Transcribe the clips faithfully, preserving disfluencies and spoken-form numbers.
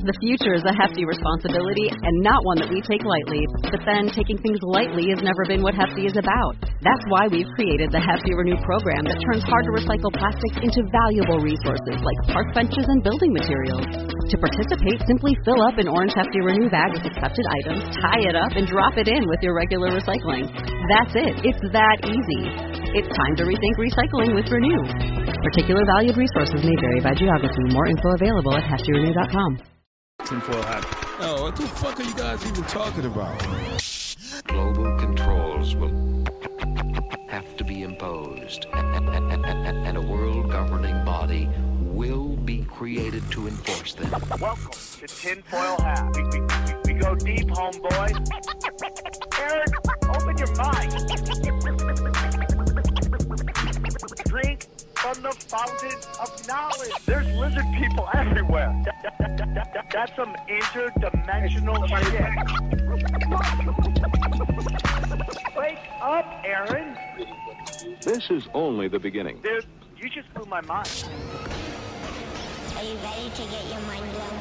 The future is a hefty responsibility and not one that we take lightly. But then, taking things lightly has never been what Hefty is about. That's why we've created the Hefty Renew program that turns hard-to-recycle plastics into valuable resources like park benches and building materials. To participate, simply fill up an orange Hefty Renew bag with accepted items, tie it up, and drop it in with your regular recycling. That's it. It's that easy. It's time to rethink recycling with Renew. Particular valued resources may vary by geography. More info available at hefty renew dot com. Tinfoil hat. Oh, what the fuck are you guys even talking about? Global controls will have to be imposed, and a world governing body will be created to enforce them. Welcome to Tinfoil Hat. We, we, we, we go deep, homeboy. Aaron, open your mind. Drink from the fountain of knowledge. There's lizard people everywhere. That, that, that, that, that, that's some interdimensional shit. Wake up, Aaron. This is only the beginning. Dude, you just blew my mind. Are you ready to get your mind blown?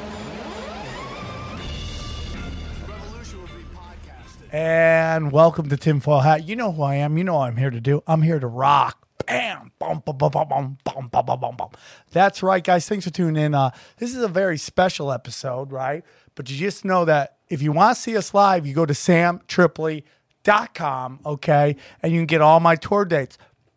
And welcome to Tinfoil Hat. You know who I am. You know what I'm here to do. I'm here to rock. Bam, bum, bum, bum, bum, bum, bum, bum, bum, bum, bum. That's right, guys. Thanks for tuning in. Uh, this is a very special episode, right? But you just know that if you want to see us live, you go to sam tripoli dot com, okay? And you can get all my tour dates.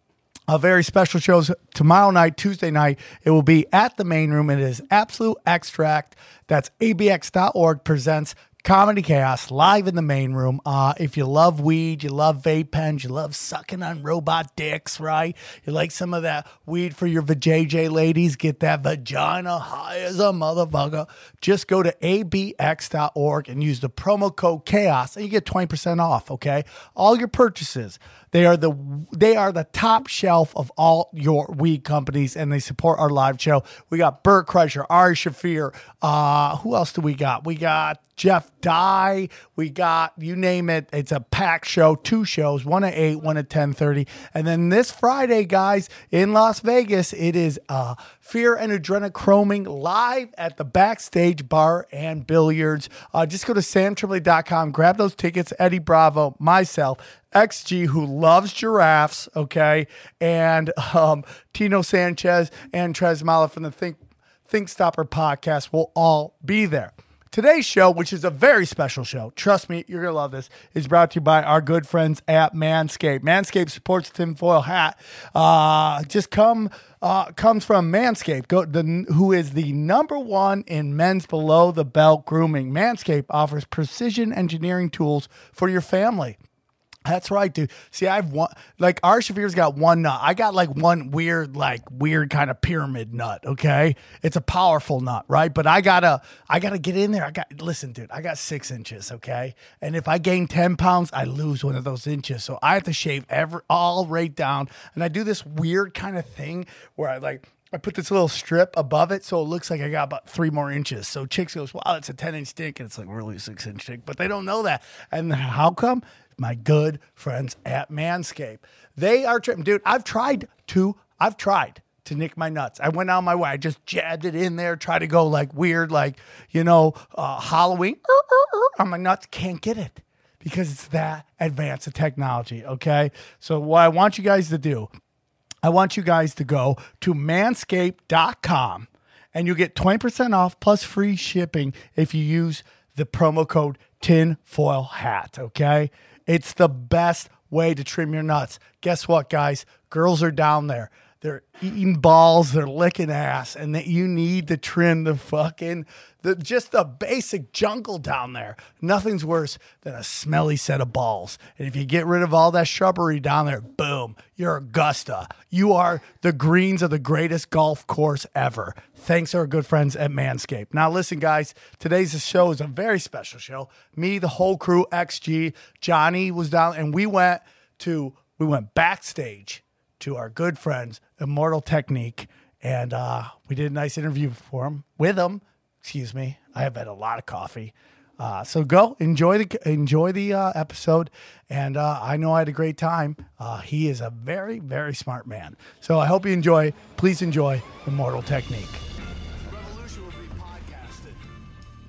A very special shows tomorrow night, Tuesday night. It will be at the main room. It is Absolute Extract. That's A B X dot org presents Comedy Chaos live in the main room. Uh, if you love weed, you love vape pens, you love sucking on robot dicks, right? You like some of that weed for your vajayjay ladies, get that vagina high as a motherfucker. Just go to A B X dot org and use the promo code CHAOS and you get twenty percent off, okay? All your purchases. They are the they are the top shelf of all your weed companies, and they support our live show. We got Bert Kreischer, Ari Shaffir. Uh, who else do we got? We got Jeff Dye. We got, you name it. It's a packed show. Two shows, one at eight, one at ten thirty. And then this Friday, guys, in Las Vegas, it is uh, Fear and Adrenochroming live at the Backstage Bar and Billiards. Uh, just go to sam tripoli dot com. Grab those tickets. Eddie Bravo, myself, X G, who loves giraffes, okay, and um, Tino Sanchez and Trez Mala from the Think Think Stopper podcast will all be there. Today's show, which is a very special show, trust me, you're going to love this, is brought to you by our good friends at Manscaped. Manscaped supports Tinfoil Hat. Uh, just come, uh, comes from Manscaped, go, the, who is the number one in men's below-the-belt grooming. Manscaped offers precision engineering tools for your family. That's right, dude. See, I've one, like, Ari Shaffir's got one nut. I got like one weird, like weird kind of pyramid nut. Okay. It's a powerful nut, right? But I gotta, I gotta get in there. I got, listen, dude, I got six inches. Okay. And if I gain ten pounds, I lose one of those inches. So I have to shave every, all right down. And I do this weird kind of thing where I like, I put this little strip above it so it looks like I got about three more inches. So chicks goes, wow, it's a ten inch dick. And it's like really a six inch dick, but they don't know that. And how come? My good friends at Manscaped. They are tripping. Dude, I've tried to, I've tried to nick my nuts. I went out my way. I just jabbed it in there, try to go like weird, like, you know, uh, Halloween er, er, er, on my nuts. Can't get it because it's that advanced of technology, okay? So what I want you guys to do, I want you guys to go to manscaped dot com and you'll get twenty percent off plus free shipping if you use the promo code Tinfoil Hat, okay? It's the best way to trim your nuts. Guess what, guys? Girls are down there. They're eating balls, they're licking ass, and that you need to trim the fucking, the just the basic jungle down there. Nothing's worse than a smelly set of balls. And if you get rid of all that shrubbery down there, boom, you're Augusta. You are the greens of the greatest golf course ever. Thanks to our good friends at Manscaped. Now, listen, guys, today's show is a very special show. Me, the whole crew, X G, Johnny was down, and we went to, we went backstage to our good friends, Immortal Technique, and uh, we did a nice interview for them, with them, excuse me. I have had a lot of coffee. Uh, so go enjoy the enjoy the uh, episode, and uh, I know I had a great time. Uh, he is a very, very smart man. So I hope you enjoy. Please enjoy Immortal Technique. Revolution will be podcasted.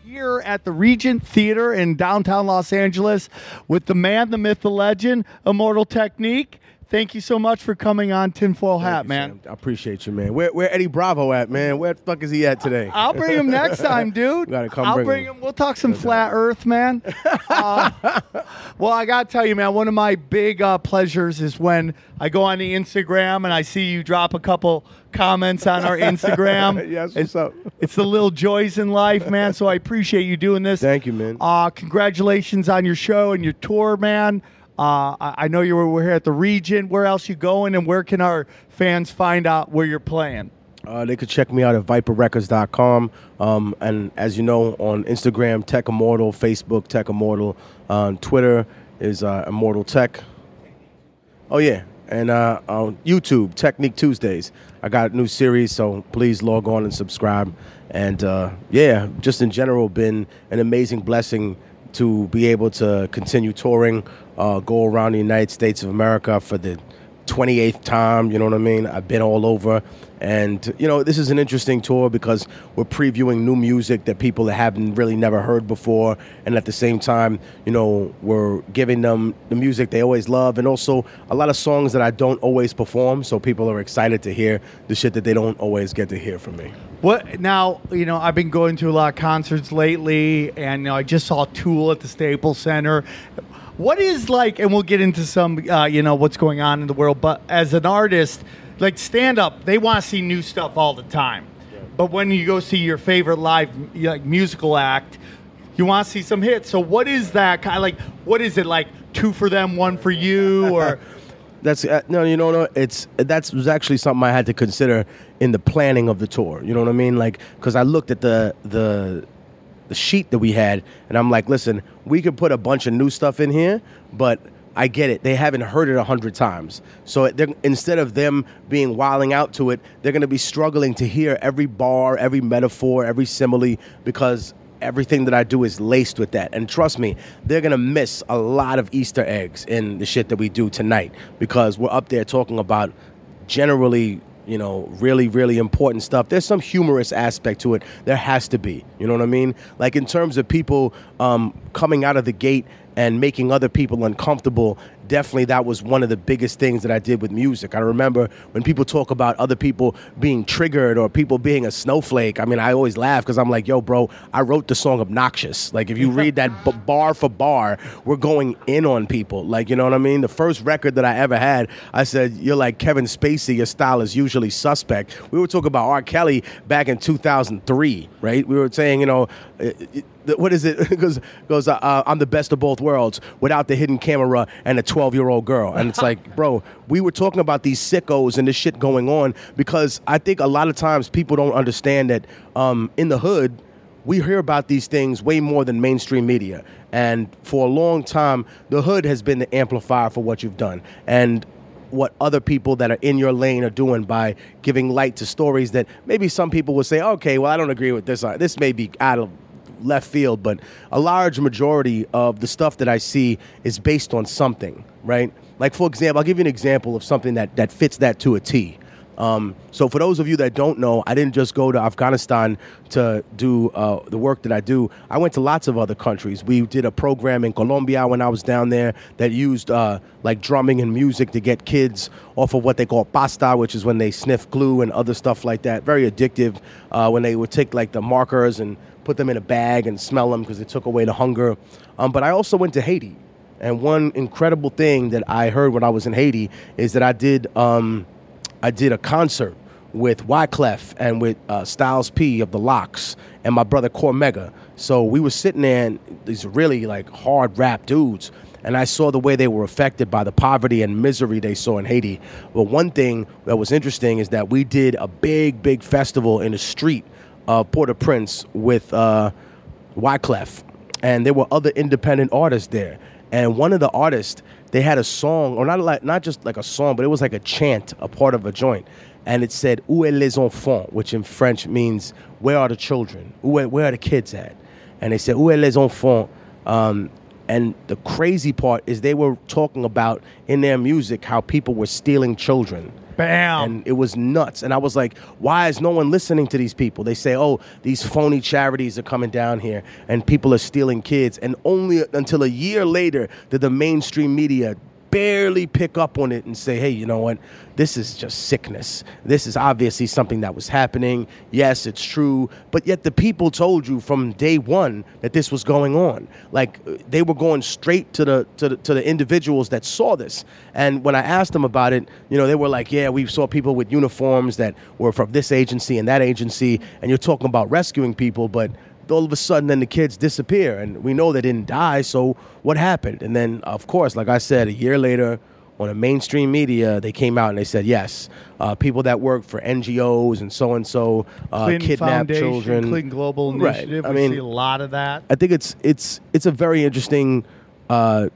here at the Regent Theater in downtown Los Angeles with the man, the myth, the legend, Immortal Technique. Thank you so much for coming on Tinfoil Hat, you, man. Sam. I appreciate you, man. Where where Eddie Bravo at, man? Where the fuck is he at today? I'll bring him next time, dude. Gotta come I'll bring bring him. him. We'll talk some flat Earth, man. Uh, well, I gotta tell you, man. One of my big uh, pleasures is when I go on the Instagram and I see you drop a couple comments on our Instagram. Yes, it's, what's up? It's the little joys in life, man. So I appreciate you doing this. Thank you, man. Uh, congratulations on your show and your tour, man. Uh, I, I know you were, were here at the Regent. Where else you going, and where can our fans find out where you're playing? Uh, they could check me out at viper records dot com. Um, and as you know, on Instagram, Tech Immortal, Facebook, Tech Immortal. On Twitter is uh, Immortal Tech. Oh, yeah. And uh, on YouTube, Technique Tuesdays. I got a new series, so please log on and subscribe. And, uh, yeah, just in general, been an amazing blessing to be able to continue touring, uh, go around the United States of America for the twenty-eighth time, you know what I mean? I've been all over. And, you know, this is an interesting tour because we're previewing new music that people haven't really never heard before. And at the same time, you know, we're giving them the music they always love and also a lot of songs that I don't always perform. So people are excited to hear the shit that they don't always get to hear from me. What now? You know, I've been going to a lot of concerts lately, and you know, I just saw Tool at the Staples Center. What is like, and we'll get into some, uh, you know, what's going on in the world. But as an artist, like stand up, they want to see new stuff all the time. Yeah. But when you go see your favorite live like musical act, you want to see some hits. So what is that kind of like? What is it like? Two for them, one for you, or? That's uh, no, you know, no. It's that's was actually something I had to consider in the planning of the tour. You know what I mean? Like, because I looked at the the the sheet that we had, and I'm like, listen, we could put a bunch of new stuff in here, but I get it. They haven't heard it a hundred times. So instead of them being wilding out to it, they're going to be struggling to hear every bar, every metaphor, every simile, because everything that I do is laced with that. And trust me, they're going to miss a lot of Easter eggs in the shit that we do tonight because we're up there talking about generally, you know, really, really important stuff. There's some humorous aspect to it. There has to be. You know what I mean? Like in terms of people um, coming out of the gate and making other people uncomfortable, definitely that was one of the biggest things that I did with music. I remember when people talk about other people being triggered or people being a snowflake, I mean, I always laugh because I'm like, yo, bro, I wrote the song Obnoxious. Like, if you read that b- bar for bar, we're going in on people. Like, you know what I mean? The first record that I ever had, I said, you're like Kevin Spacey, your style is usually suspect. We were talking about R. Kelly back in two thousand three, right? We were saying, you know, it, it, what is it? It goes, goes uh, I'm the best of both worlds without the hidden camera and a twelve-year-old girl. And it's like, bro, we were talking about these sickos and this shit going on because I think a lot of times people don't understand that um, in the hood, we hear about these things way more than mainstream media. And for a long time, the hood has been the amplifier for what you've done. And what other people that are in your lane are doing by giving light to stories that maybe some people will say, okay, well, I don't agree with this. This may be out of left field, but a large majority of the stuff that I see is based on something, right? Like, for example, I'll give you an example of something that, that fits that to a T. Um, so for those of you that don't know, I didn't just go to Afghanistan to do uh, the work that I do. I went to lots of other countries. We did a program in Colombia when I was down there that used uh, like drumming and music to get kids off of what they call pasta, which is when they sniff glue and other stuff like that. Very addictive uh, when they would take like the markers and put them in a bag and smell them because it took away the hunger. Um, but I also went to Haiti. And one incredible thing that I heard when I was in Haiti is that I did... Um, I did a concert with Wyclef and with uh, Styles P of the Lox and my brother Cormega. So we were sitting there, and these really like hard rap dudes, and I saw the way they were affected by the poverty and misery they saw in Haiti. But one thing that was interesting is that we did a big, big festival in the street of Port-au-Prince with uh, Wyclef, and there were other independent artists there. And one of the artists, they had a song, or not like not just like a song, but it was like a chant, a part of a joint. And it said, Où est les enfants? Which in French means, where are the children? Where, where are the kids at? And they said, Où est les enfants? Um, and the crazy part is they were talking about in their music how people were stealing children Bam. And it was nuts. And I was like, why is no one listening to these people? They say, oh, these phony charities are coming down here and people are stealing kids. And only until a year later did the mainstream media barely pick up on it and say, hey, you know what? This is just sickness. This is obviously something that was happening. Yes, it's true. But yet the people told you from day one that this was going on. Like they were going straight to the to the, to the individuals that saw this. And when I asked them about it, you know, they were like, yeah, we saw people with uniforms that were from this agency and that agency. And you're talking about rescuing people, but all of a sudden then the kids disappear and we know they didn't die, so what happened? And then of course, like I said, a year later on a mainstream media, they came out and they said, yes, uh, people that work for N G Os and so-and-so uh, kidnap Foundation, children. Clinton Global Initiative, right. I we mean, see a lot of that. I think it's it's it's a very interesting uh,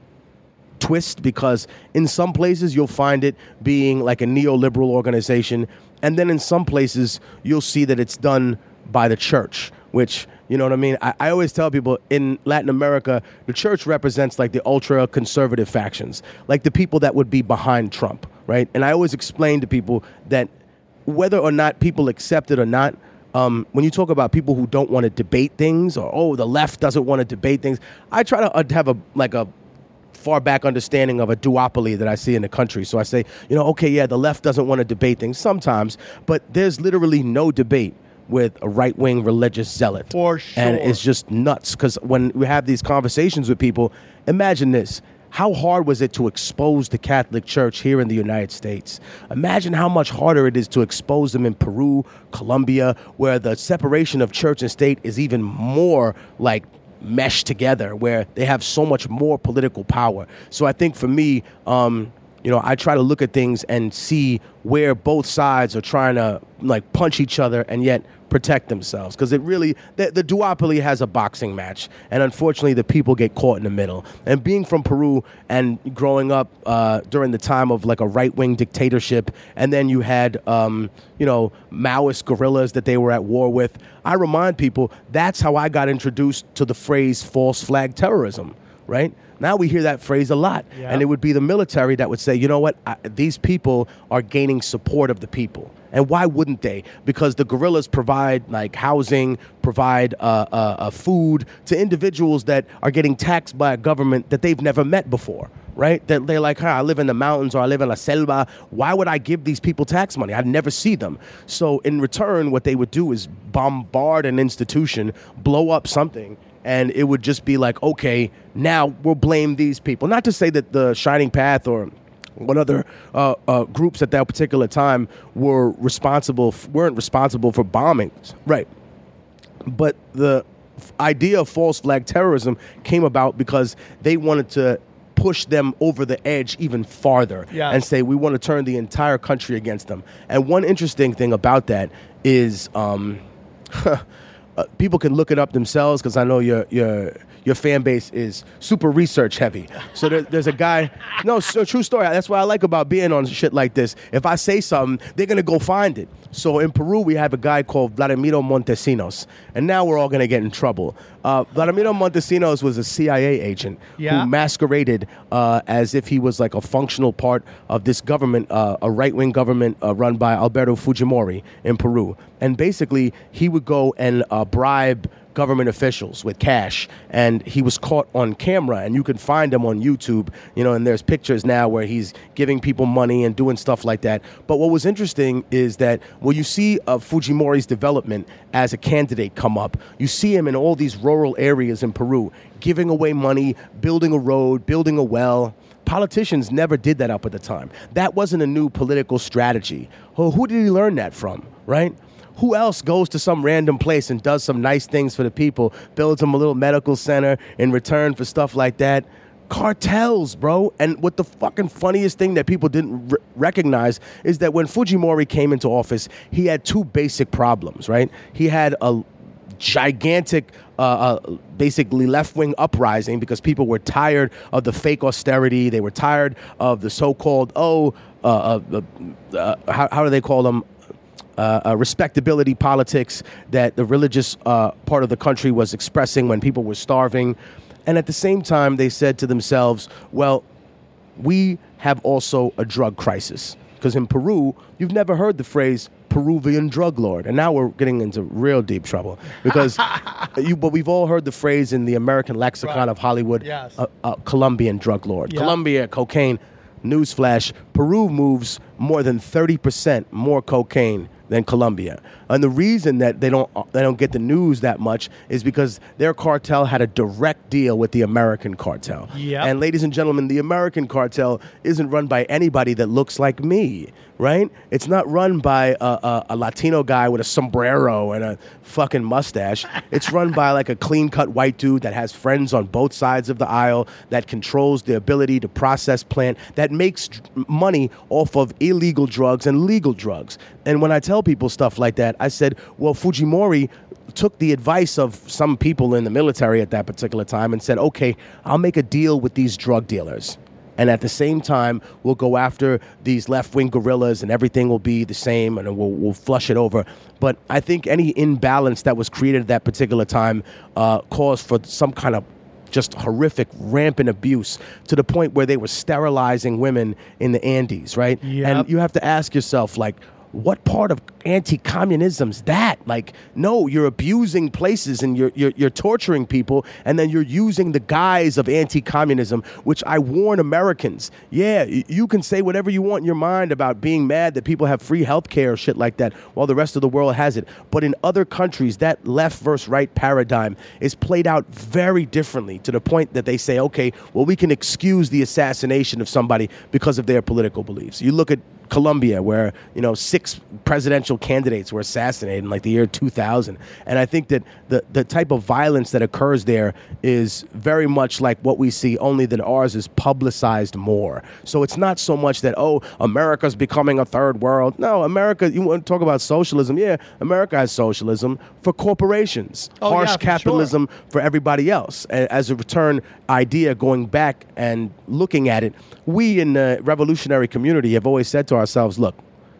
twist because in some places you'll find it being like a neoliberal organization, and then in some places you'll see that it's done by the church, which, you know what I mean? I, I always tell people in Latin America, the church represents like the ultra conservative factions, like the people that would be behind Trump, right? And I always explain to people that whether or not people accept it or not, um, when you talk about people who don't want to debate things or, oh, the left doesn't want to debate things, I try to uh, have a like a far back understanding of a duopoly that I see in the country. So I say, you know, okay, yeah, the left doesn't want to debate things sometimes, but there's literally no debate with a right-wing religious zealot. For sure. And it's just nuts because when we have these conversations with people, imagine this. How hard was it to expose the Catholic Church here in the United States? Imagine how much harder it is to expose them in Peru, Colombia, where the separation of church and state is even more like meshed together, where they have so much more political power. So I think for me, um, you know, I try to look at things and see where both sides are trying to like punch each other and yet protect themselves. Because it really, the, the duopoly has a boxing match. And unfortunately, the people get caught in the middle. And being from Peru and growing up uh, during the time of like a right-wing dictatorship, and then you had, um, you know, Maoist guerrillas that they were at war with, I remind people that's how I got introduced to the phrase false flag terrorism, right? Now we hear that phrase a lot. Yeah. And it would be the military that would say, you know what, I, these people are gaining support of the people. And why wouldn't they? Because the guerrillas provide like housing, provide uh, uh, uh, food to individuals that are getting taxed by a government that they've never met before. Right? That they're like, huh, I live in the mountains or I live in la selva. Why would I give these people tax money? I'd never see them. So in return, what they would do is bombard an institution, blow up something, and it would just be like, okay, now we'll blame these people. Not to say that the Shining Path or what other uh, uh, groups at that particular time were responsible, f- weren't responsible for bombings. Right. But the f- idea of false flag terrorism came about because they wanted to push them over the edge even farther yeah. and say, we want to turn the entire country against them. And one interesting thing about that is um, uh, people can look it up themselves because I know your your your fan base is super research heavy. So there, there's a guy, no, so true story. That's what I like about being on shit like this. If I say something, they're going to go find it. So in Peru, we have a guy called Vladimiro Montesinos, and now we're all going to get in trouble. Uh, Vladimiro Montesinos was a C I A agent yeah. who masqueraded uh, as if he was like a functional part of this government, uh, a right-wing government uh, run by Alberto Fujimori in Peru. And basically, he would go and uh, bribe government officials with cash, and he was caught on camera, and you can find him on YouTube, you know, and there's pictures now where he's giving people money and doing stuff like that. But what was interesting is that when you see uh, Fujimori's development as a candidate come up, you see him in all these rural areas in Peru, giving away money, building a road, building a well. Politicians never did that up at the time. That wasn't a new political strategy. Well, who did he learn that from, right? Who else goes to some random place and does some nice things for the people, builds them a little medical center in return for stuff like that? Cartels, bro. And what the fucking funniest thing that people didn't r- recognize is that when Fujimori came into office, he had two basic problems, right? He had a gigantic, uh, uh, basically left-wing uprising because people were tired of the fake austerity. They were tired of the so-called, oh, uh, uh, uh, how, how do they call them? Uh, uh, respectability politics that the religious uh, part of the country was expressing when people were starving. And at the same time, they said to themselves, well, we have also a drug crisis. Because in Peru, you've never heard the phrase Peruvian drug lord. And now we're getting into real deep trouble. Because, you, but we've all heard the phrase in the American lexicon Right. of Hollywood, Yes. uh, uh, Colombian drug lord. Yeah. Colombia, cocaine. Newsflash, Peru moves more than thirty percent more cocaine than Colombia. And the reason that they don't they don't get the news that much is because their cartel had a direct deal with the American cartel. Yep. And ladies and gentlemen, the American cartel isn't run by anybody that looks like me, right? It's not run by a, a, a Latino guy with a sombrero and a fucking mustache. It's run by like a clean-cut white dude that has friends on both sides of the aisle, that controls the ability to process plant, that makes dr- money off of illegal drugs and legal drugs. And when I tell people stuff like that, I said, well, Fujimori took the advice of some people in the military at that particular time and said, okay, I'll make a deal with these drug dealers. And at the same time, we'll go after these left-wing guerrillas and everything will be the same and we'll, we'll flush it over. But I think any imbalance that was created at that particular time uh, caused for some kind of just horrific, rampant abuse to the point where they were sterilizing women in the Andes, right? Yep. And you have to ask yourself, like, what part of anti-communism's that? Like, no, you're abusing places and you're, you're you're torturing people, and then you're using the guise of anti-communism, which I warn Americans. Yeah, y- you can say whatever you want in your mind about being mad that people have free health care or shit like that while the rest of the world has it. But in other countries, that left versus right paradigm is played out very differently to the point that they say, okay, well, we can excuse the assassination of somebody because of their political beliefs. You look at Colombia, where, you know, six presidential candidates were assassinated in like the year two thousand. And I think that the, the type of violence that occurs there is very much like what we see, only that ours is publicized more. So it's not so much that, oh, America's becoming a third world. No, America, you want to talk about socialism? Yeah, America has socialism for corporations, Oh, harsh yeah, for capitalism for everybody else. A- As a return idea, going back and looking at it, we in the revolutionary community have always said to ourselves, look,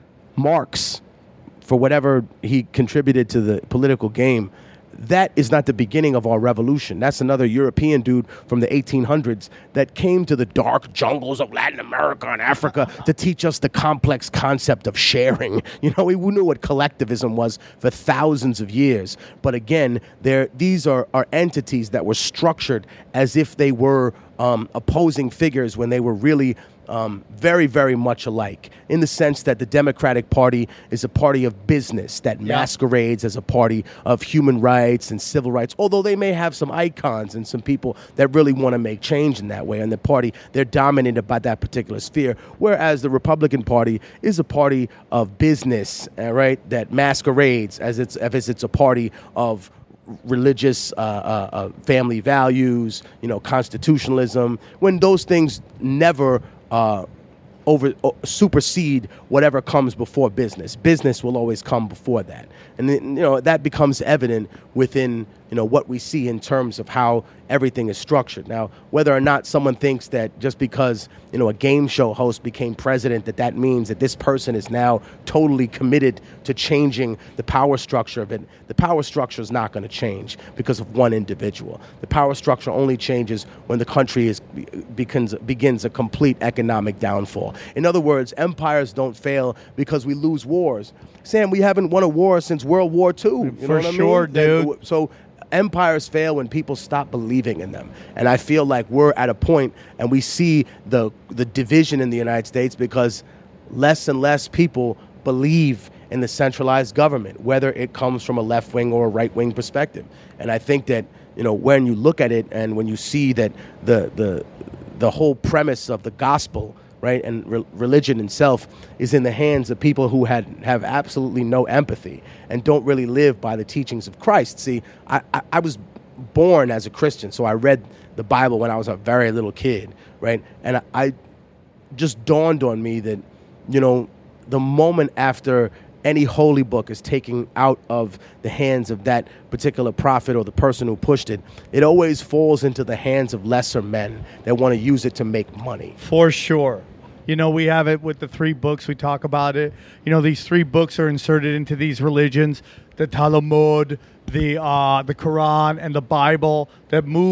Marx, for whatever he contributed to the political game, that is not the beginning of our revolution. That's another European dude from the eighteen hundreds that came to the dark jungles of Latin America and Africa to teach us the complex concept of sharing. You know, we knew what collectivism was for thousands of years. But again, there these are, are entities that were structured as if they were um, opposing figures when they were really Um, very, very much alike, in the sense that the Democratic Party is a party of business that Yeah. masquerades as a party of human rights and civil rights, although they may have some icons and some people that really want to make change in that way. And the party, they're dominated by that particular sphere, whereas the Republican Party is a party of business, uh, right, that masquerades as it's, as it's a party of religious uh, uh, uh, family values, you know, constitutionalism, when those things never uh, over uh, supersede whatever comes before business. Business will always come before that, and then, you know, that becomes evident within, you know, what we see in terms of how everything is structured. Now, whether or not someone thinks that just because, you know, a game show host became president, that that means that this person is now totally committed to changing the power structure of it, the power structure is not going to change because of one individual. The power structure only changes when the country is begins begins a complete economic downfall. In other words, empires don't fail because we lose wars. Sam, we haven't won a war since World War Two. You know For what I mean? sure, That- dude. So empires fail when people stop believing in them. And I feel like we're at a point, and we see the the division in the United States because less and less people believe in the centralized government, whether it comes from a left-wing or a right-wing perspective. And I think that, you know, when you look at it and when you see that the the the whole premise of the gospel, right, and re- religion itself is in the hands of people who had have absolutely no empathy and don't really live by the teachings of Christ. See, I, I, I was born as a Christian, so I read the Bible when I was a very little kid, right? And I, I just dawned on me that, you know, the moment after any holy book is taken out of the hands of that particular prophet or the person who pushed it, it always falls into the hands of lesser men that want to use it to make money. For sure. You know, we have it with the three books. We talk about it. You know, these three books are inserted into these religions, the Talmud, the uh, the Quran, and the Bible, that move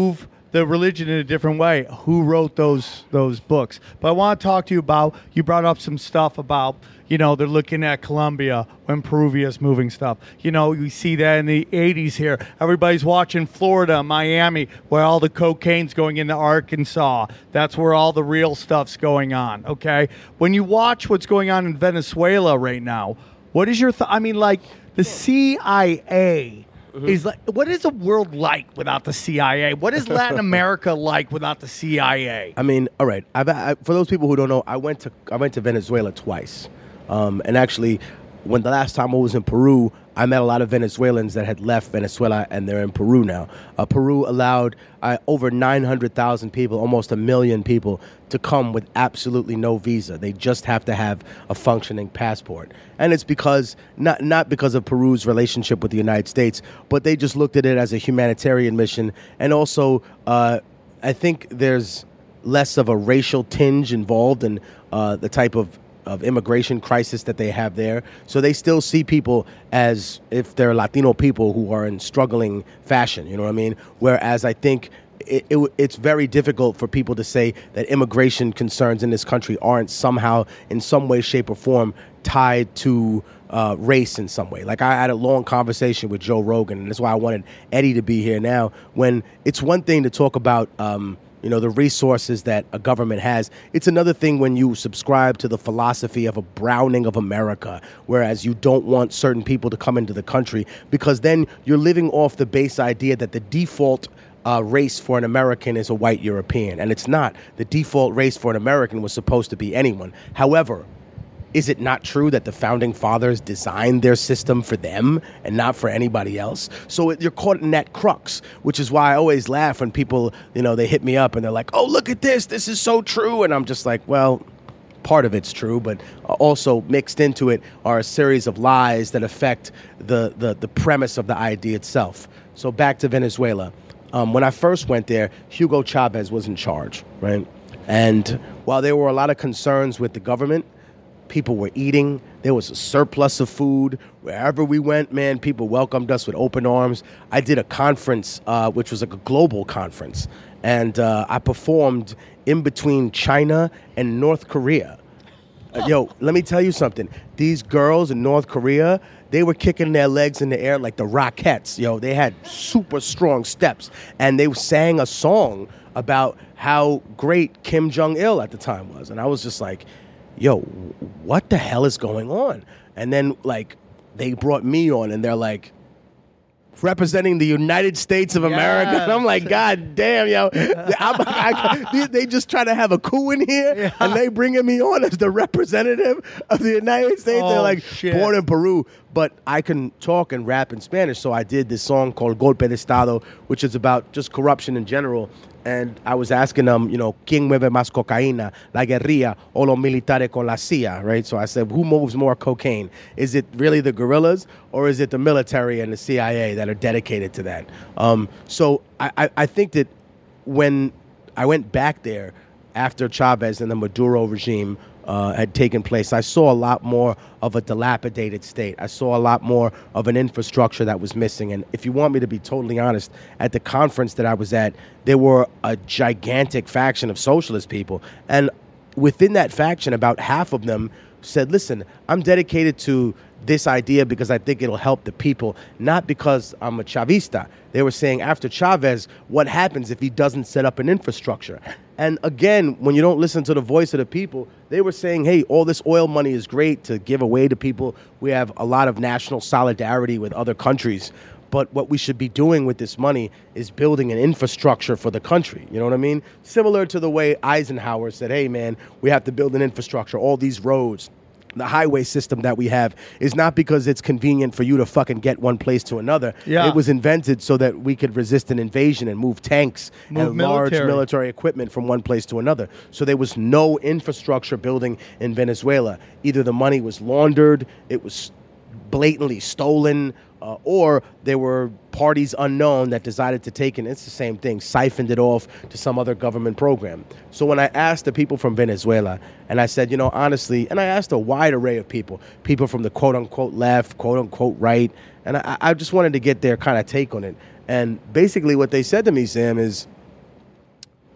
the religion in a different way. Who wrote those those books? But I want to talk to you about, you brought up some stuff about, you know, they're looking at Colombia when Peruvia's moving stuff. You know, we see that in the eighties here. Everybody's watching Florida, Miami, where all the cocaine's going into Arkansas. That's where all the real stuff's going on, okay? When you watch what's going on in Venezuela right now, what is your th- I mean, like, the C I A mm-hmm. is like, what is the world like without the C I A? What is Latin America like without the C I A? I mean, all right. I've, I, for those people who don't know, I went to I went to Venezuela twice. Um, and actually, when the last time I was in Peru, I met a lot of Venezuelans that had left Venezuela, and they're in Peru now. Uh, Peru allowed uh, over nine hundred thousand people, almost a million people, to come with absolutely no visa. They just have to have a functioning passport. And it's because, not, not because of Peru's relationship with the United States, but they just looked at it as a humanitarian mission. And also, uh, I think there's less of a racial tinge involved in uh, the type of of immigration crisis that they have there. So they still see people as if they're Latino people who are in struggling fashion, you know what I mean? Whereas I think it, it, it's very difficult for people to say that immigration concerns in this country aren't somehow, in some way, shape, or form, tied to uh, race in some way. Like, I had a long conversation with Joe Rogan, and that's why I wanted Eddie to be here now, when it's one thing to talk about um, you know, the resources that a government has. It's another thing when you subscribe to the philosophy of a browning of America, whereas you don't want certain people to come into the country, because then you're living off the base idea that the default uh, race for an American is a white European. And it's not. The default race for an American was supposed to be anyone. However, is it not true that the founding fathers designed their system for them and not for anybody else? So it, you're caught in that crux, which is why I always laugh when people, you know, they hit me up and they're like, oh, look at this. This is so true. And I'm just like, well, part of it's true, but also mixed into it are a series of lies that affect the, the, the premise of the idea itself. So back to Venezuela. Um, when I first went there, Hugo Chavez was in charge, right? And while there were a lot of concerns with the government, people were eating. There was a surplus of food. Wherever we went, man, people welcomed us with open arms. I did a conference, uh, which was like a global conference. And uh, I performed in between China and North Korea. Uh, yo, let me tell you something. These girls in North Korea, they were kicking their legs in the air like the Rockettes. Yo, they had super strong steps. And they sang a song about how great Kim Jong-il at the time was. And I was just like, yo, what the hell is going on? And then, like, they brought me on, and they're like, representing the United States of America. Yes. And I'm like, God damn, yo. I'm, I, they, they just try to have a coup in here, yeah. and they bringing me on as the representative of the United States. Oh, they're like, shit. Born in Peru. But I can talk and rap in Spanish, so I did this song called Golpe de Estado, which is about just corruption in general. And I was asking them, you know, ¿Quién mueve más cocaína, la guerrilla o los militares con la C I A, right? So I said, who moves more cocaine? Is it really the guerrillas, or is it the military and the C I A that are dedicated to that? Um, so I, I, I think that when I went back there after Chavez and the Maduro regime uh, had taken place, I saw a lot more of a dilapidated state. I saw a lot more of an infrastructure that was missing. And if you want me to be totally honest, at the conference that I was at, there were a gigantic faction of socialist people. And within that faction, about half of them said, listen, I'm dedicated to this idea because I think it'll help the people, not because I'm a Chavista. They were saying, after Chavez, what happens if he doesn't set up an infrastructure? And again, when you don't listen to the voice of the people, they were saying, hey, all this oil money is great to give away to people. We have a lot of national solidarity with other countries. But what we should be doing with this money is building an infrastructure for the country. You know what I mean? Similar to the way Eisenhower said, hey, man, we have to build an infrastructure, all these roads. The highway system that we have is not because it's convenient for you to fucking get one place to another. Yeah. It was invented so that we could resist an invasion and move tanks Move and military. large military equipment from one place to another. So there was no infrastructure building in Venezuela. Either the money was laundered, it was blatantly stolen, uh, or there were parties unknown that decided to take it. It's the same thing, siphoned it off to some other government program. So when I asked the people from Venezuela, and I said, you know, honestly, and I asked a wide array of people, people from the quote-unquote left, quote-unquote right, and I, I just wanted to get their kind of take on it. And basically what they said to me, Sam, is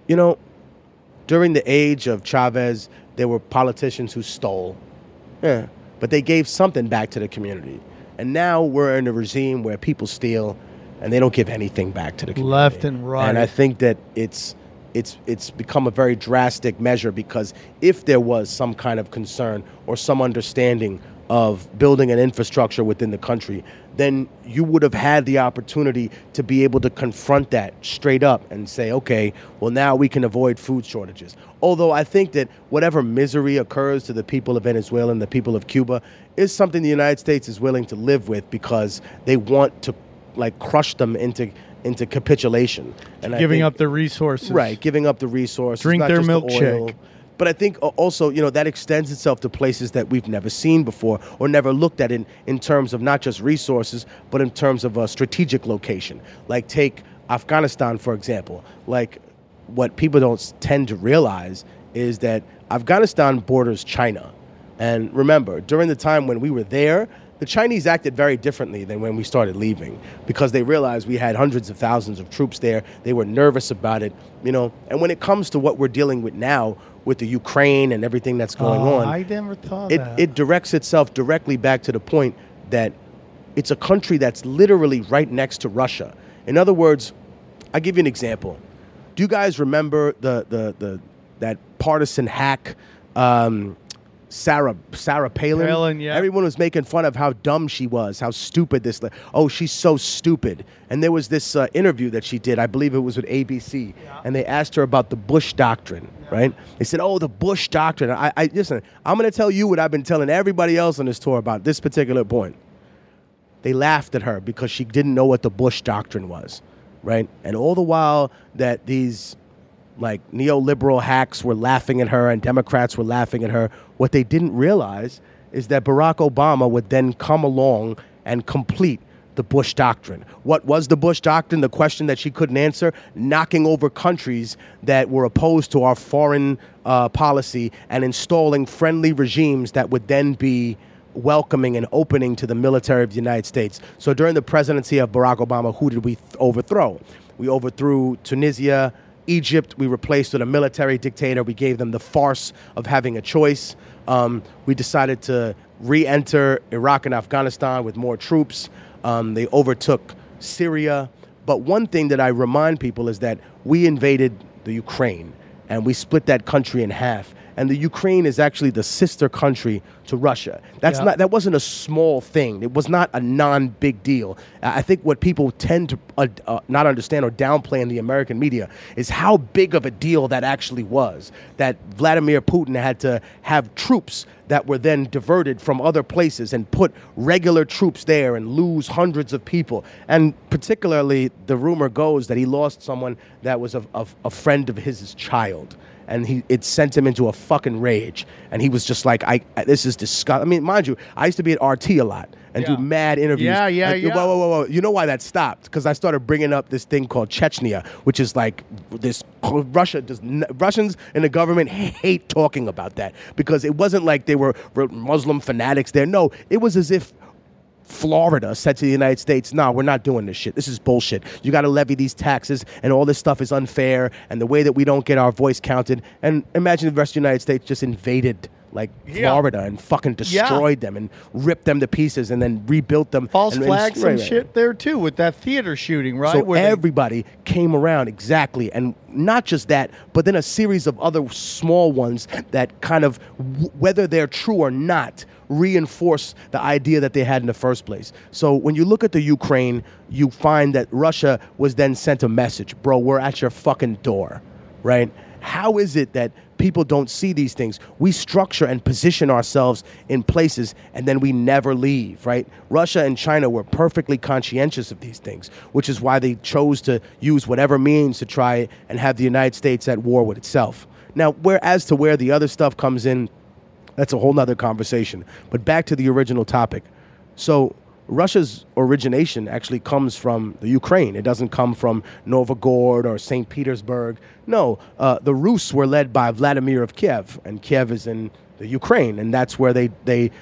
you know, during the age of Chavez, there were politicians who stole. Yeah. But they gave something back to the community. And now we're in a regime where people steal and they don't give anything back to the community. Left and right. And I think that it's it's it's become a very drastic measure, because if there was some kind of concern or some understanding of building an infrastructure within the country, then you would have had the opportunity to be able to confront that straight up and say, okay, well, now we can avoid food shortages. Although I think that whatever misery occurs to the people of Venezuela and the people of Cuba is something the United States is willing to live with, because they want to like crush them into into capitulation. And Giving I think, up the resources. Right, giving up the resources. Drink not their just the oil. milkshake. But I think also, you know, that extends itself to places that we've never seen before or never looked at in, in terms of not just resources, but in terms of a strategic location. Like take Afghanistan, for example. Like what people don't tend to realize is that Afghanistan borders China. And remember, during the time when we were there, the Chinese acted very differently than when we started leaving, because they realized we had hundreds of thousands of troops there. They were nervous about it, you know. And when it comes to what we're dealing with now with the Ukraine and everything that's going oh, on, I never thought it, that. it directs itself directly back to the point that it's a country that's literally right next to Russia. In other words, I'll give you an example. Do you guys remember the the, the that partisan hack, um, Sarah Sarah Palin? Palin, yeah. Everyone was making fun of how dumb she was, how stupid this. Oh, she's so stupid. And there was this uh, interview that she did. I believe it was with A B C, yeah. And they asked her about the Bush Doctrine. Yeah. Right? They said, "Oh, the Bush Doctrine." I, I listen. I'm going to tell you what I've been telling everybody else on this tour about this particular point. They laughed at her because she didn't know what the Bush Doctrine was, right? And all the while that these like neoliberal hacks were laughing at her and Democrats were laughing at her, what they didn't realize is that Barack Obama would then come along and complete the Bush Doctrine. What was the Bush Doctrine? The question that she couldn't answer: knocking over countries that were opposed to our foreign uh, policy and installing friendly regimes that would then be welcoming and opening to the military of the United States. So during the presidency of Barack Obama, who did we th- overthrow? We overthrew Tunisia, Egypt. We replaced with a military dictator. We gave them the farce of having a choice. Um, we decided to re-enter Iraq and Afghanistan with more troops. Um, they overtook Syria. But one thing that I remind people is that we invaded the Ukraine, and we split that country in half. And the Ukraine is actually the sister country to Russia. That's yeah. not that wasn't a small thing. It was not a non-big deal. I think what people tend to uh, uh, not understand or downplay in the American media is how big of a deal that actually was. That Vladimir Putin had to have troops that were then diverted from other places and put regular troops there and lose hundreds of people. And particularly, the rumor goes that he lost someone that was a, a, a friend of his child. And he, it sent him into a fucking rage. And he was just like, I, I this is disgusting. I mean, mind you, I used to be at R T a lot and yeah. do mad interviews. Yeah, yeah, like, yeah. Whoa, whoa, whoa, whoa. You know why that stopped? Because I started bringing up this thing called Chechnya, which is like this, Russia does, Russians in the government hate talking about that. Because it wasn't like they were Muslim fanatics there. No, it was as if Florida said to the United States, no, we're not doing this shit. This is bullshit. You got to levy these taxes, and all this stuff is unfair, and the way that we don't get our voice counted. And imagine the rest of the United States just invaded like yeah. Florida and fucking destroyed yeah. them and ripped them to pieces and then rebuilt them. False and, flags and, and shit there too with that theater shooting, right? So Where everybody they... came around, exactly. And not just that, but then a series of other small ones that kind of, w- whether they're true or not, reinforce the idea that they had in the first place. So when you look at the Ukraine, you find that Russia was then sent a message, bro, we're at your fucking door, right? How is it that people don't see these things? We structure and position ourselves in places and then we never leave, right? Russia and China were perfectly conscientious of these things, which is why they chose to use whatever means to try and have the United States at war with itself. Now, where as to where the other stuff comes in, that's a whole nother conversation. But back to the original topic. So Russia's origination actually comes from the Ukraine. It doesn't come from Novgorod or Saint Petersburg. No, uh, the Rus were led by Vladimir of Kiev, and Kiev is in the Ukraine, and that's where they, they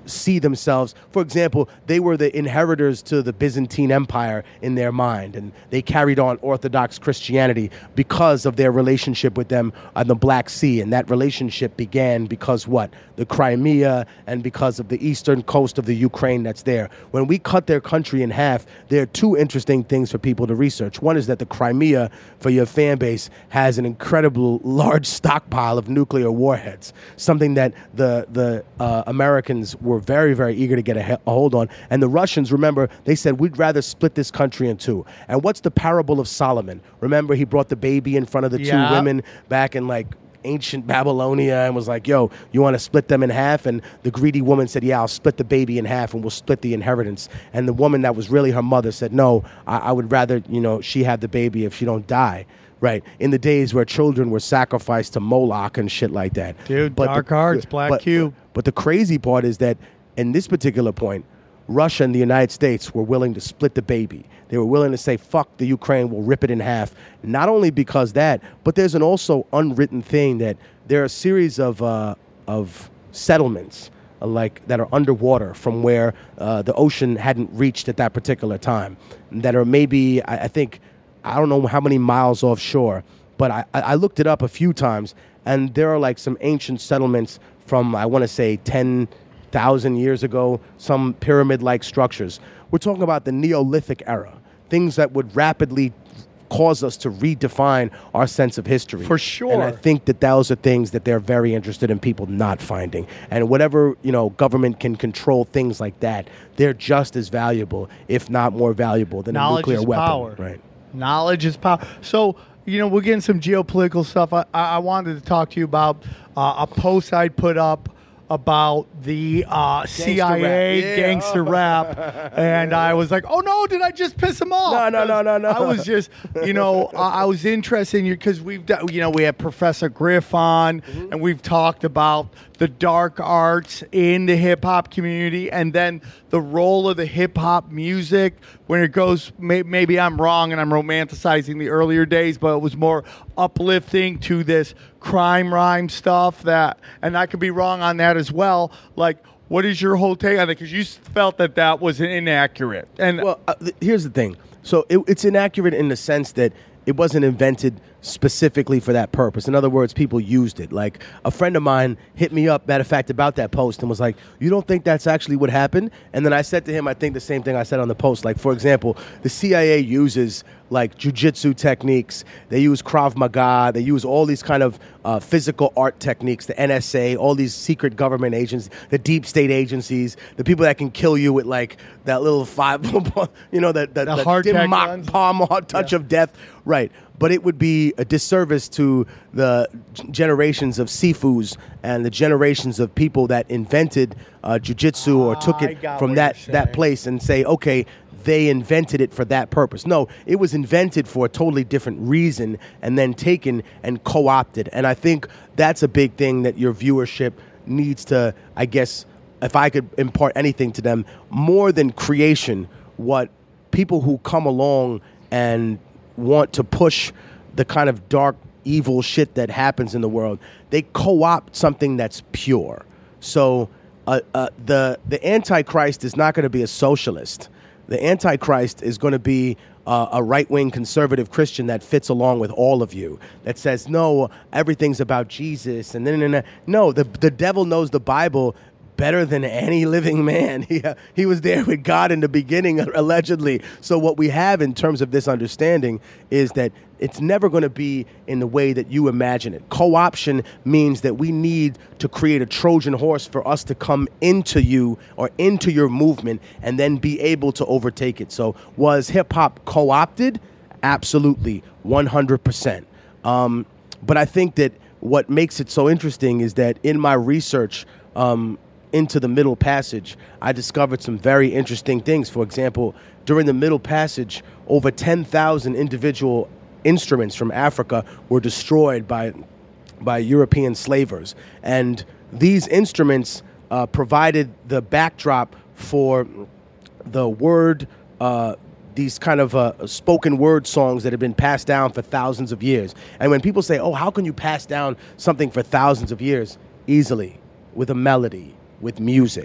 see themselves. For example, they were the inheritors to the Byzantine Empire in their mind, and they carried on Orthodox Christianity because of their relationship with them on the Black Sea. And that relationship began because what? The Crimea, and because of the eastern coast of the Ukraine that's there. When we cut their country in half, there are two interesting things for people to research. One is that the Crimea, for your fan base, has an incredible large stockpile of nuclear warheads, something that the, the uh, Americans were very, very eager to get a, he- a hold on. And the Russians, remember, they said, we'd rather split this country in two. And what's the parable of Solomon? Remember, he brought the baby in front of the Yeah. two women back in like ancient Babylonia and was like, yo, you want to split them in half? And the greedy woman said, yeah, I'll split the baby in half and we'll split the inheritance. And the woman that was really her mother said, no, I, I would rather, you know, she have the baby if she don't die. Right, in the days where children were sacrificed to Moloch and shit like that. Dude, But dark the- arts, black but, cube. But the crazy part is that in this particular point, Russia and the United States were willing to split the baby. They were willing to say, fuck the Ukraine, we'll rip it in half. Not only because that, but there's an also unwritten thing that there are a series of uh, of settlements uh, like that are underwater from where uh, the ocean hadn't reached at that particular time, that are maybe, I, I think, I don't know how many miles offshore, but I, I looked it up a few times, and there are like some ancient settlements from, I want to say, ten thousand years ago, some pyramid-like structures. We're talking about the Neolithic era, things that would rapidly cause us to redefine our sense of history. For sure. And I think that those are things that they're very interested in people not finding. And whatever, you know, government can control things like that, they're just as valuable, if not more valuable, than Knowledge a nuclear is weapon. power. Right. Knowledge is power. So, you know, we're getting some geopolitical stuff. I, I wanted to talk to you about uh, a post I put up about the uh, C I A rap. Yeah. gangster rap, and I was like, "Oh no, did I just piss him off?" No, no, no, no, no. I was just, you know, I, I was interested in you because we've, done, you know, we had Professor Griff on, Mm-hmm. and we've talked about the dark arts in the hip hop community, and then the role of the hip hop music when it goes. May, maybe I'm wrong, and I'm romanticizing the earlier days, but it was more uplifting to this crime rhyme stuff that, and I could be wrong on that as well. Like, what is your whole take on it? Because you felt that that was inaccurate. And Well, uh, th- here's the thing. So it, it's inaccurate in the sense that it wasn't invented specifically for that purpose. In other words, people used it. Like, a friend of mine hit me up, matter of fact, about that post and was like, you don't think that's actually what happened? And then I said to him, I think the same thing I said on the post. Like, for example, the C I A uses like jujitsu techniques. They use Krav Maga. They use all these kind of uh, physical art techniques, the N S A, all these secret government agents, the deep state agencies, the people that can kill you with like that little five, you know, that, that, The that hard dim tech mock guns. palm touch of death. Right. But it would be a disservice to the g- generations of Sifus and the generations of people that invented uh, jiu-jitsu or took I it got from what that, you're that saying. place and say, okay, they invented it for that purpose. No, it was invented for a totally different reason and then taken and co-opted. And I think that's a big thing that your viewership needs to, I guess, if I could impart anything to them, more than creation, what people who come along and want to push the kind of dark, evil shit that happens in the world, they co-opt something that's pure. So uh, uh, the the Antichrist is not going to be a socialist. The Antichrist is going to be uh, a right-wing conservative Christian that fits along with all of you, that says, no, everything's about Jesus. And then, no, no, the, the devil knows the Bible better than any living man. He, uh, he was there with God in the beginning, allegedly. So what we have in terms of this understanding is that it's never going to be in the way that you imagine it. Co-option means that we need to create a Trojan horse for us to come into you or into your movement and then be able to overtake it. So was hip-hop co-opted? Absolutely, one hundred percent. Um, but I think that what makes it so interesting is that in my research, um, into the Middle Passage, I discovered some very interesting things. For example, during the Middle Passage, over ten thousand individual instruments from Africa were destroyed by by European slavers. And these instruments uh, provided the backdrop for the word, uh, these kind of uh, spoken word songs that have been passed down for thousands of years. And when people say, oh, how can you pass down something for thousands of years? Easily, with a melody, with music,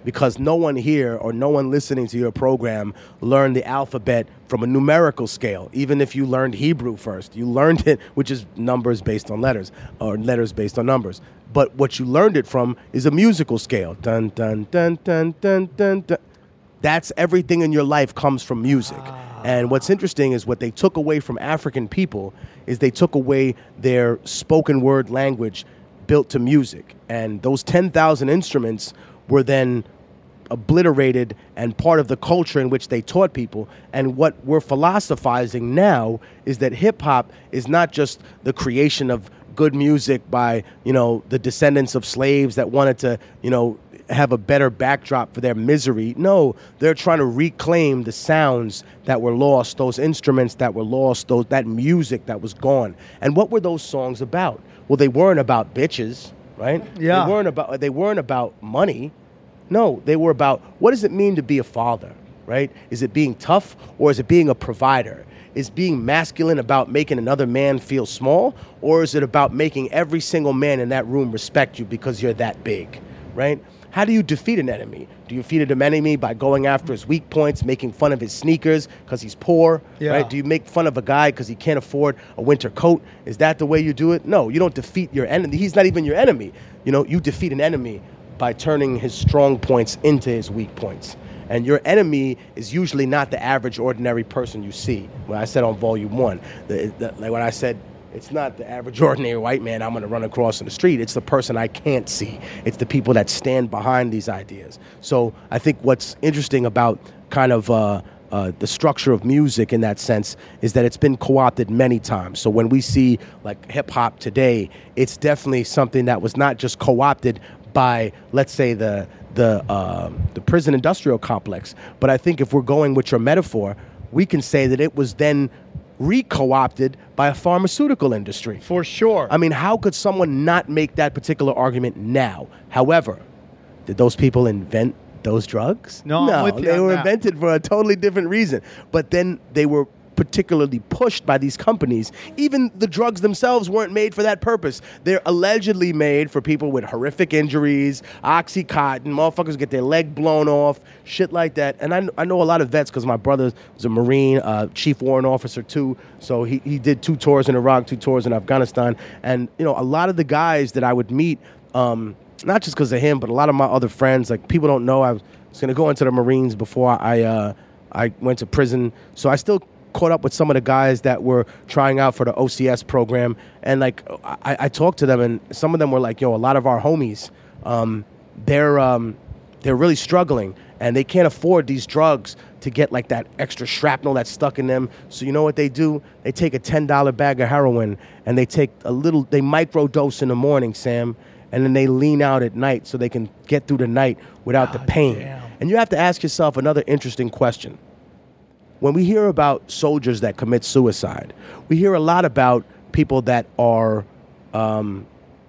because no one here or no one listening to your program learned the alphabet from a numerical scale. Even if you learned Hebrew first, you learned it, which is numbers based on letters, or letters based on numbers. But what you learned it from is a musical scale. Dun, dun, dun, dun, dun, dun, dun. That's everything in your life comes from music. And what's interesting is what they took away from African people is they took away their spoken word language built to music. And those ten thousand instruments were then obliterated and part of the culture in which they taught people. And what we're philosophizing now is that hip hop is not just the creation of good music by, you know, the descendants of slaves that wanted to, you know, have a better backdrop for their misery. No, they're trying to reclaim the sounds that were lost, those instruments that were lost, those that music that was gone. And what were those songs about? Well, they weren't about bitches, right? Yeah. They weren't about they weren't about money. No, they were about what does it mean to be a father, right? Is it being tough or is it being a provider? Is being masculine about making another man feel small, or is it about making every single man in that room respect you because you're that big, right? How do you defeat an enemy? Do you defeat an enemy by going after his weak points, making fun of his sneakers because he's poor, Yeah. right? Do you make fun of a guy because he can't afford a winter coat? Is that the way you do it? No, you don't defeat your enemy. He's not even your enemy. You know, you defeat an enemy by turning his strong points into his weak points. And your enemy is usually not the average, ordinary person you see. When I said on volume one, the, the, like when I said, it's not the average, ordinary white man I'm going to run across in the street. It's the person I can't see. It's the people that stand behind these ideas. So I think what's interesting about kind of uh, uh, the structure of music in that sense is that it's been co-opted many times. So when we see like hip hop today, it's definitely something that was not just co-opted by, let's say, the the uh, the prison industrial complex. But I think if we're going with your metaphor, we can say that it was then re-co-opted by a pharmaceutical industry. For sure. I mean, how could someone not make that particular argument now? However, did those people invent those drugs? No, I'm no with you they on were that. invented for a totally different reason. But then they were particularly pushed by these companies. Even the drugs themselves weren't made for that purpose. They're allegedly made for people with horrific injuries, Oxycontin, motherfuckers get their leg blown off, shit like that. And I, I know a lot of vets because my brother was a Marine, uh, Chief Warrant Officer too. So he, he did two tours in Iraq, two tours in Afghanistan. And, you know, a lot of the guys that I would meet, um, not just because of him, but a lot of my other friends, like people don't know I was going to go into the Marines before I, uh, I went to prison. So I still caught up with some of the guys that were trying out for the O C S program, and like I, I talked to them, and some of them were like, "Yo, a lot of our homies, um, they're um, they're really struggling, and they can't afford these drugs to get like that extra shrapnel that's stuck in them. So you know what they do? They take a ten dollar bag of heroin, and they take a little, they microdose in the morning, Sam, and then they lean out at night so they can get through the night without the pain." damn. And you have to ask yourself another interesting question. When we hear about soldiers that commit suicide, we hear a lot about people that are um,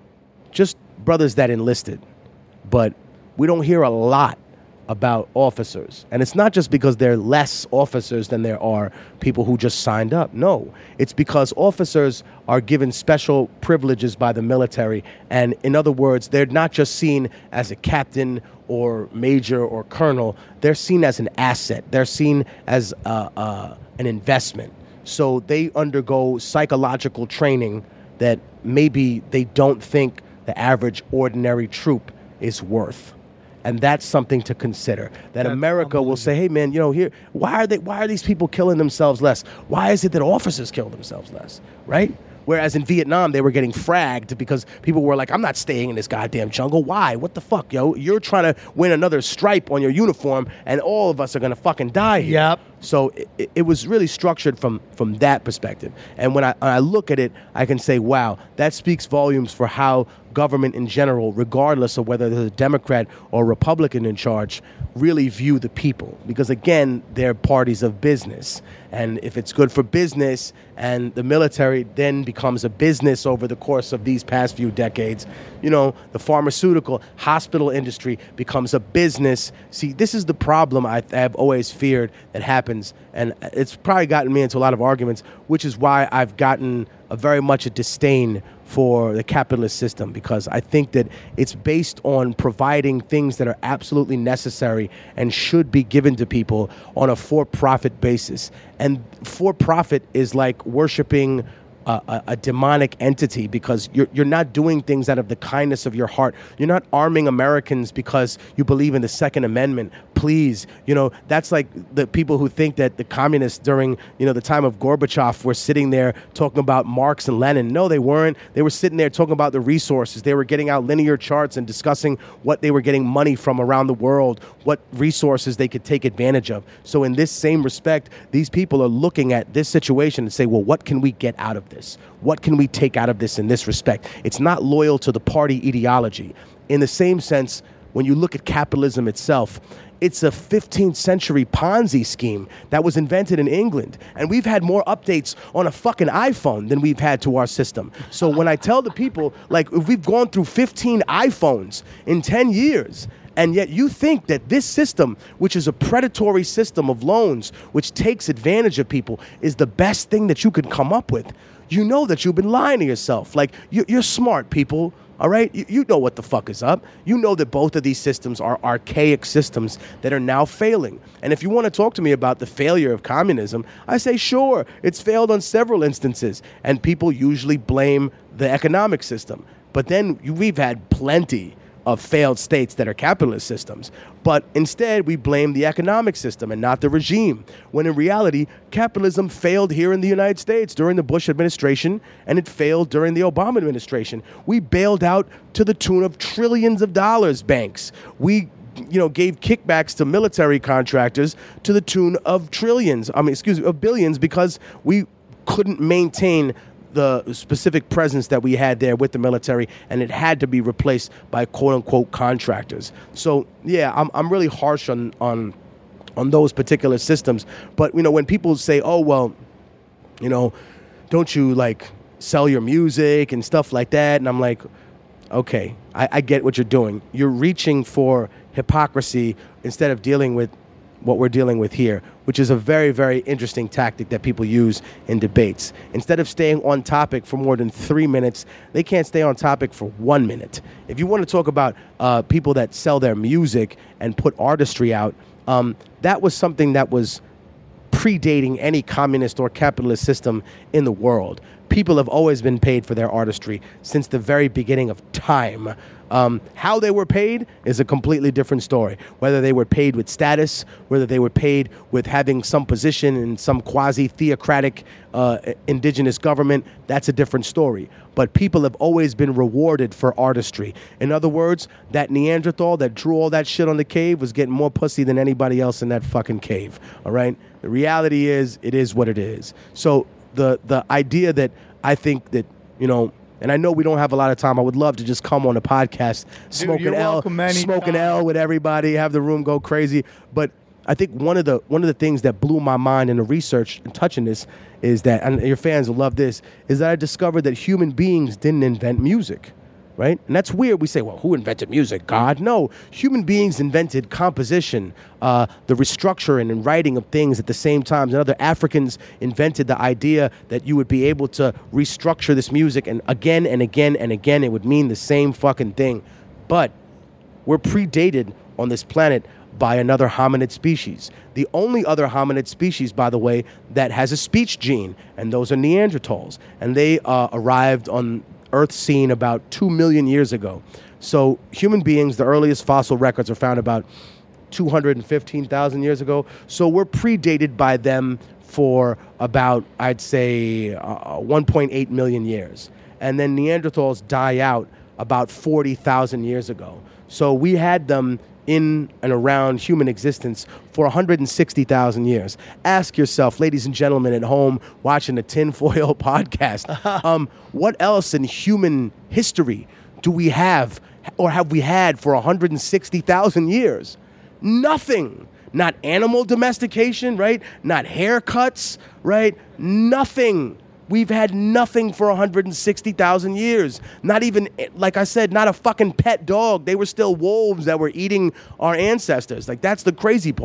just brothers that enlisted, but we don't hear a lot about officers. And it's not just because there are less officers than there are people who just signed up. No, it's because officers are given special privileges by the military. And in other words, they're not just seen as a captain or major or colonel. They're seen as an asset. They're seen as uh, uh, an investment. So they undergo psychological training that maybe they don't think the average ordinary troop is worth. And that's something to consider. That That's America will say, "Hey, man, you know, here, why are they? Why are these people killing themselves less? Why is it that officers kill themselves less, right?" Whereas in Vietnam, they were getting fragged because people were like, "I'm not staying in this goddamn jungle. Why? What the fuck, yo? You're trying to win another stripe on your uniform, and all of us are gonna fucking die here." Yep. So it, it was really structured from from that perspective. And when I, when I look at it, I can say, wow, that speaks volumes for how government in general, regardless of whether there's a Democrat or Republican in charge, really view the people. Because again, they're parties of business. And if it's good for business and the military then becomes a business over the course of these past few decades, you know, the pharmaceutical hospital industry becomes a business. See, this is the problem I, I've always feared that happens happens, and it's probably gotten me into a lot of arguments, which is why I've gotten a very much a disdain for the capitalist system, because I think that it's based on providing things that are absolutely necessary and should be given to people on a for-profit basis. And for-profit is like worshiping A, a, a demonic entity, because you're you're not doing things out of the kindness of your heart. You're not arming Americans because you believe in the Second Amendment. Please, you know, that's like the people who think that the communists during, you know, the time of Gorbachev were sitting there talking about Marx and Lenin. No, they weren't. They were sitting there talking about the resources. They were getting out linear charts and discussing what they were getting money from around the world, what resources they could take advantage of. So in this same respect, these people are looking at this situation and say, well, what can we get out of this? What can we take out of this in this respect? It's not loyal to the party ideology. In the same sense, when you look at capitalism itself, it's a fifteenth century Ponzi scheme that was invented in England. And we've had more updates on a fucking iPhone than we've had to our system. So when I tell the people, like, if we've gone through fifteen iPhones in ten years, and yet you think that this system, which is a predatory system of loans, which takes advantage of people, is the best thing that you could come up with, you know that you've been lying to yourself. Like, you're smart, people. All right? You, you know what the fuck is up. You know that both of these systems are archaic systems that are now failing. And if you want to talk to me about the failure of communism, I say, sure, it's failed on several instances. And people usually blame the economic system. But then we've had plenty of failed states that are capitalist systems. But instead, we blame the economic system and not the regime, when in reality, capitalism failed here in the United States during the Bush administration, and it failed during the Obama administration. We bailed out to the tune of trillions of dollars banks. We you know, gave kickbacks to military contractors to the tune of trillions, I mean, excuse me, of billions, because we couldn't maintain the specific presence that we had there with the military, and it had to be replaced by quote-unquote contractors. So, yeah, I'm I'm really harsh on on on those particular systems. But, you know, when people say, oh, well, you know, don't you, like, sell your music and stuff like that? And I'm like, okay, I, I get what you're doing. You're reaching for hypocrisy instead of dealing with what we're dealing with here, which is a very, very interesting tactic that people use in debates. Instead of staying on topic for more than three minutes, they can't stay on topic for one minute. If you want to talk about uh, people that sell their music and put artistry out, um, that was something that was predating any communist or capitalist system in the world. People have always been paid for their artistry since the very beginning of time. Um, how they were paid is a completely different story. Whether they were paid with status, whether they were paid with having some position in some quasi-theocratic uh, indigenous government, that's a different story. But people have always been rewarded for artistry. In other words, that Neanderthal that drew all that shit on the cave was getting more pussy than anybody else in that fucking cave. All right? The reality is, it is what it is. So the the idea that I think that, you know, and I know we don't have a lot of time. I would love to just come on a podcast, smoke an L, smoke an L with everybody, have the room go crazy. But I think one of the one of the things that blew my mind in the research and touching this is that, and your fans will love this, is that I discovered that human beings didn't invent music. Right? And that's weird. We say, well, who invented music? God? No. Human beings invented composition, uh, the restructuring and writing of things at the same time. And other Africans invented the idea that you would be able to restructure this music, and again and again and again it would mean the same fucking thing. But we're predated on this planet by another hominid species. The only other hominid species, by the way, that has a speech gene, and those are Neanderthals. And they uh, arrived on Earth scene about two million years ago. So human beings, the earliest fossil records are found about two hundred fifteen thousand years ago. So we're predated by them for about, I'd say, uh, one point eight million years. And then Neanderthals die out about forty thousand years ago. So we had them in and around human existence for one hundred sixty thousand years. Ask yourself, ladies and gentlemen at home watching the Tinfoil podcast, um, what else in human history do we have or have we had for one hundred sixty thousand years? Nothing. Not animal domestication, right? Not haircuts, right? Nothing. We've had nothing for one hundred sixty thousand years. Not even, like I said, not a fucking pet dog. They were still wolves that were eating our ancestors. Like, that's the crazy part.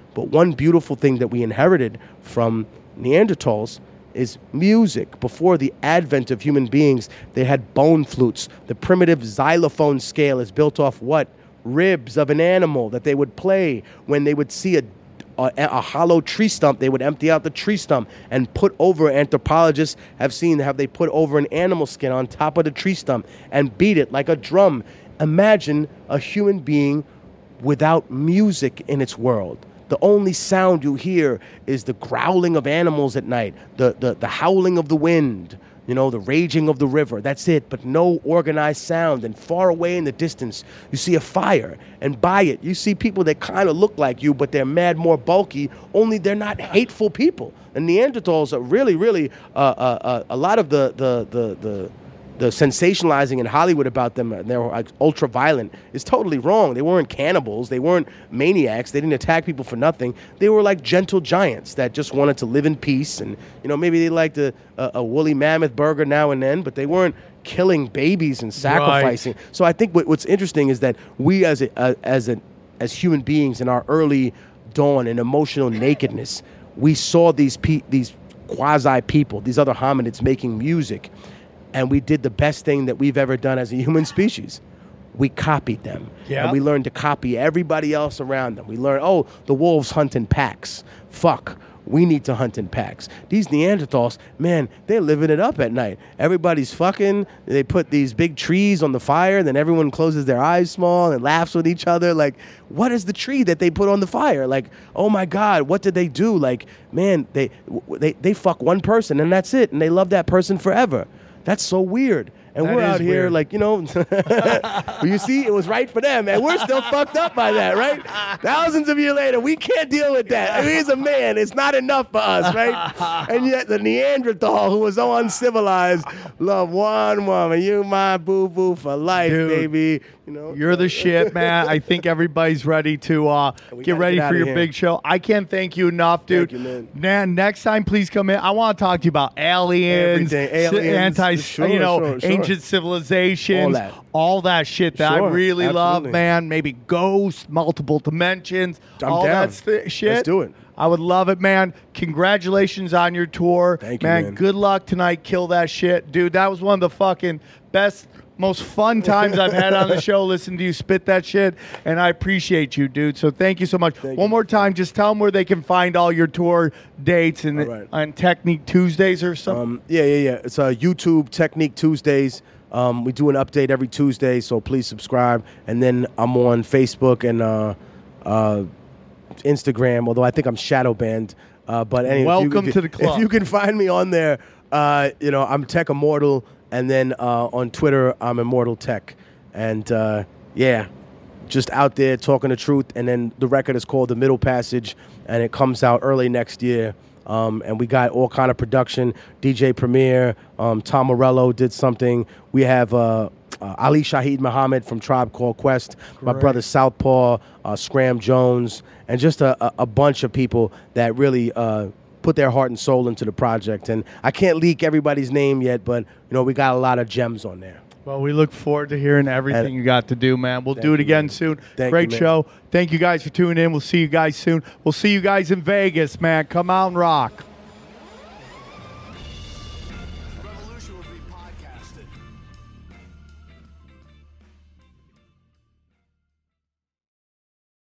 But one beautiful thing that we inherited from Neanderthals is music. Before the advent of human beings, they had bone flutes. The primitive xylophone scale is built off what? Ribs of an animal that they would play when they would see a A, a hollow tree stump. They would empty out the tree stump and put over, anthropologists have seen, have they put over an animal skin on top of the tree stump and beat it like a drum. Imagine a human being without music in its world. The only sound you hear is the growling of animals at night, the, the, the howling of the wind, you know, the raging of the river. That's it, but no organized sound. And far away in the distance, you see a fire. And by it, you see people that kind of look like you, but they're mad more bulky, only they're not hateful people. And Neanderthals are really, really, uh, uh, uh, a lot of the, the, the, the, the sensationalizing in Hollywood about them, and they're like ultra violent, is totally wrong. They weren't cannibals. They weren't maniacs. They didn't attack people for nothing. They were like gentle giants that just wanted to live in peace. And, you know, maybe they liked a, a, a woolly mammoth burger now and then, but they weren't killing babies and sacrificing. Right. So I think what, what's interesting is that we as a, uh, as a, as human beings in our early dawn and emotional nakedness, we saw these pe- these quasi people, these other hominids making music. And we did the best thing that we've ever done as a human species. We copied them. Yeah. And we learned to copy everybody else around them. We learned, oh, the wolves hunt in packs. Fuck, we need to hunt in packs. These Neanderthals, man, they're living it up at night. Everybody's fucking. They put these big trees on the fire. Then everyone closes their eyes small and laughs with each other. Like, what is the tree that they put on the fire? Like, oh my God, what did they do? Like, man, they they, they fuck one person and that's it. And they love that person forever. That's so weird. And that we're out here weird. Like, you know, you see, it was right for them. And we're still fucked up by that, right? Thousands of years later, we can't deal with that. I mean, he's a man. It's not enough for us, right? And yet the Neanderthal, who was so uncivilized, loved one woman. You my boo-boo for life, Dude, baby. You know, you're the shit, man. I think everybody's ready to uh, get ready get for your here. big show. I can't thank you enough, dude. Thank you, man. man, next time, please come in. I want to talk to you about aliens, aliens anti, sure, you know, sure, sure. ancient civilizations, all that, all that shit that sure, I really absolutely. love, man. Maybe ghosts, multiple dimensions, I'm all down. that st- shit. Let's do it. I would love it, man. Congratulations on your tour. Thank you, man. man. Good luck tonight. Kill that shit. Dude, that was one of the fucking best, most fun times I've had on the show. Listen to you spit that shit, and I appreciate you, dude. So thank you so much. Thank one you. more time, just tell them where they can find all your tour dates and right. on Technique Tuesdays or something. Um, yeah, yeah, yeah. It's uh, YouTube Technique Tuesdays. Um, we do an update every Tuesday, so please subscribe. And then I'm on Facebook and uh, uh, Instagram, although I think I'm shadow banned. Uh, but anyway, welcome if you, to the club. If you can find me on there, uh, you know, I'm Tech Immortal, and then uh, on Twitter, I'm Immortal Tech. And uh, yeah, just out there talking the truth. And then the record is called The Middle Passage, and it comes out early next year. Um, and we got all kind of production. D J Premier, um, Tom Morello did something. We have uh, uh, Ali Shaheed Muhammad from Tribe Called Quest. Great. My brother Southpaw, uh, Scram Jones, and just a, a, a bunch of people that really uh, put their heart and soul into the project. And I can't leak everybody's name yet, but you know we got a lot of gems on there. Well, we look forward to hearing everything And, you got to do, man. We'll do it you, again man. soon. Thank Great you, show. Thank you guys for tuning in. We'll see you guys soon. We'll see you guys in Vegas, man. Come out and rock.